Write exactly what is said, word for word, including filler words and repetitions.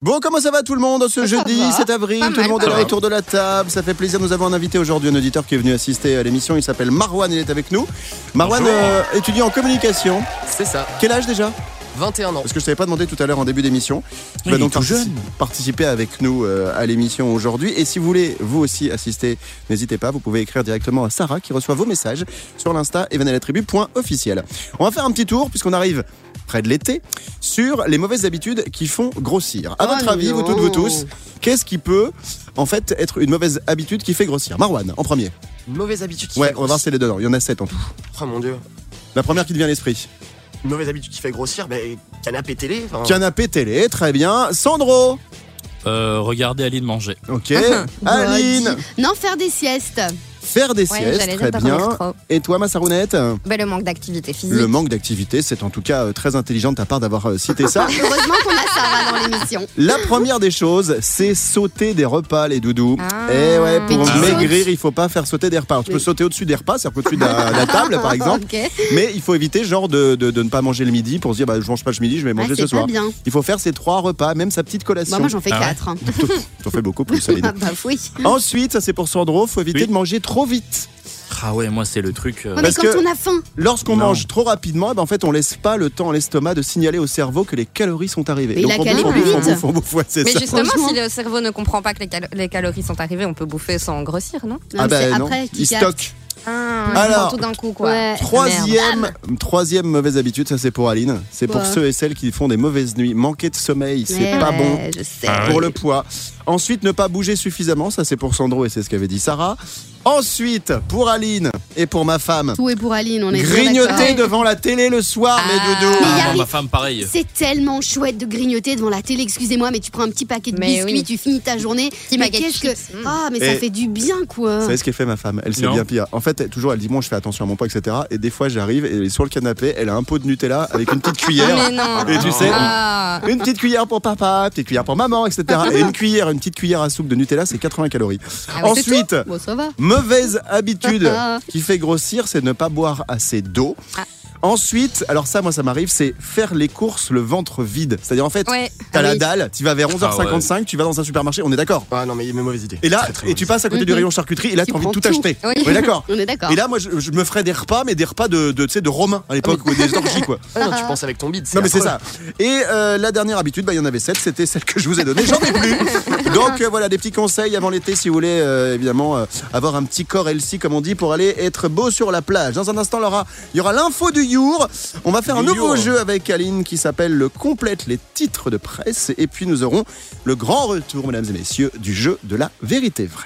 Bon, comment ça va tout le monde ce Ça jeudi va. sept avril? Pas Tout le mal, monde pas est là mal. autour de la table. Ça fait plaisir. Nous avons un invité aujourd'hui, un auditeur qui est venu assister à l'émission. Il s'appelle Marwan, il est avec nous. Marwan, euh, étudiant en communication. C'est ça, Quel âge déjà? vingt et un ans. Parce que je ne t'avais pas demandé tout à l'heure en début d'émission. Tu Oui, vas il donc est tout partici- jeune. participer avec nous euh, à l'émission aujourd'hui. Et si vous voulez vous aussi assister, n'hésitez pas. Vous pouvez écrire directement à Sarah qui reçoit vos messages sur l'insta et venez à la tribu point officiel. On va faire un petit tour puisqu'on arrive près de l'été sur les mauvaises habitudes qui font grossir. À Oh votre avis, vous non. toutes, vous tous, qu'est-ce qui peut en fait être une mauvaise habitude qui fait grossir? Marwan, en premier. Une mauvaise habitude qui Ouais, fait on va voir grossir. si c'est les dedans. Il y en a sept en tout. Oh mon dieu. La première qui te vient à l'esprit. Une mauvaise habitude qui fait grossir, bah, canapé télé. enfin, Canapé télé, très bien. Sandro. Euh, regardez Aline manger. Ok. Aline. Non, faire des siestes. Faire des Ouais, siestes, j'allais très dire dormir bien. trop. Et toi, Massarounette? Bah, le manque d'activité physique. Le manque d'activité, c'est en tout cas euh, très intelligent de ta part d'avoir euh, cité ça. Heureusement qu'on a Sarah dans l'émission. La première des choses, c'est sauter des repas, les doudous. Ah. Et ouais, pour Mais tu maigrir, sautes. il faut pas faire sauter des repas. Alors, tu peux Mais- sauter au-dessus des repas, c'est-à-dire au-dessus de la, la table, par exemple. Ok. Mais il faut éviter, genre, de, de, de ne pas manger le midi pour se dire, bah, je mange pas ce midi, je vais Ah, manger c'est ce soir. pas bien. Il faut faire ces trois repas, même sa petite collation. Bah, moi, j'en fais Ah ouais. quatre. hein. T'en fais beaucoup plus, Aline. Ah bah oui. Ensuite, ça c'est pour Sandro, faut éviter Oui. de manger trop vite. Ah ouais, moi c'est le truc. euh, Ouais, mais Parce quand que- on a faim. Lorsqu'on Non. mange trop rapidement, eh ben en fait, on laisse pas le temps à l'estomac de signaler au cerveau que les calories sont arrivées. Mais il a on calé bouffe, on plus bouffe, on vite. bouffe, on bouffe, ouais, c'est Mais ça. justement, Franchement. si le cerveau ne comprend pas que les, cal- les calories sont arrivées, on peut bouffer sans grossir, non? Non, Ah mais bah c'est non, après qui il capte. stocke. Ah, Alors, tout d'un coup, quoi. Ouais. Troisième, troisième mauvaise habitude, ça c'est pour Aline. C'est pour Quoi ceux et celles qui font des mauvaises nuits. Manquer de sommeil, c'est Ouais, pas ouais, bon Je sais. Ah pour ouais. le poids. Ensuite, ne pas bouger suffisamment, ça c'est pour Sandro et c'est ce qu'avait dit Sarah. Ensuite, pour Aline et pour ma femme, Tout est pour Aline, on est bien grignoter d'accord. devant la télé le soir, Ah. mes doudous. Mais y Ah, arrive. ma femme pareil. C'est tellement chouette de grignoter devant la télé, excusez-moi, mais tu prends un petit paquet de Mais biscuits, oui. tu finis ta journée. Petit mais paquet de qu'est-ce que. chips, mm. Ah, mais ça Et- fait du bien, quoi. Vous savez ce qu'elle fait ma femme? Elle sait Non. bien pire. En fait, elle- toujours elle dit bon je fais attention à mon poids, et cetera. Et des fois j'arrive et elle est sur le canapé, elle a un pot de Nutella avec une petite cuillère. Mais non. Et tu sais, Ah. une petite cuillère pour papa, une petite cuillère pour maman, et cetera. Et une cuillère, une petite cuillère à soupe de Nutella, c'est quatre-vingts calories. Ah ouais, c'est Ensuite, Bon, ça va. mauvaise habitude qui fait grossir, c'est ne pas boire assez d'eau. Ah. Ensuite, alors ça, moi, ça m'arrive, c'est faire les courses le ventre vide. C'est-à-dire, en fait, Ouais. t'as Ah la oui. dalle, tu vas vers onze heures cinquante-cinq, tu vas dans un supermarché, on est d'accord. Ah non, mais il y a une mauvaise idée. Et là, Très, très et tu mauvaise passes à côté du Mhm. rayon charcuterie, et là, Tu t'as envie de prends tout tout. acheter. Oui. On est d'accord. On est d'accord. Et là, moi, je, je me ferais des repas, mais des repas de, de, tu sais, de Romains à l'époque, ou des orgies, quoi. idée. Ah non, tu penses avec ton bide. Non, mais c'est affreux. ça. Et euh, la dernière habitude, bah, il y en avait sept, c'était celle que je vous ai donnée, j'en ai plus. Donc euh, voilà, des petits conseils avant l'été, si vous voulez, euh, évidemment, euh, avoir un petit corps healthy, comme on dit, pour aller être beau sur la plage. Dans un instant, Laura, il y aura l'info du jour. On va faire un Du nouveau jour. jeu avec Aline qui s'appelle le Complète les titres de presse. Et puis nous aurons le grand retour, mesdames et messieurs, du jeu de la vérité vraie.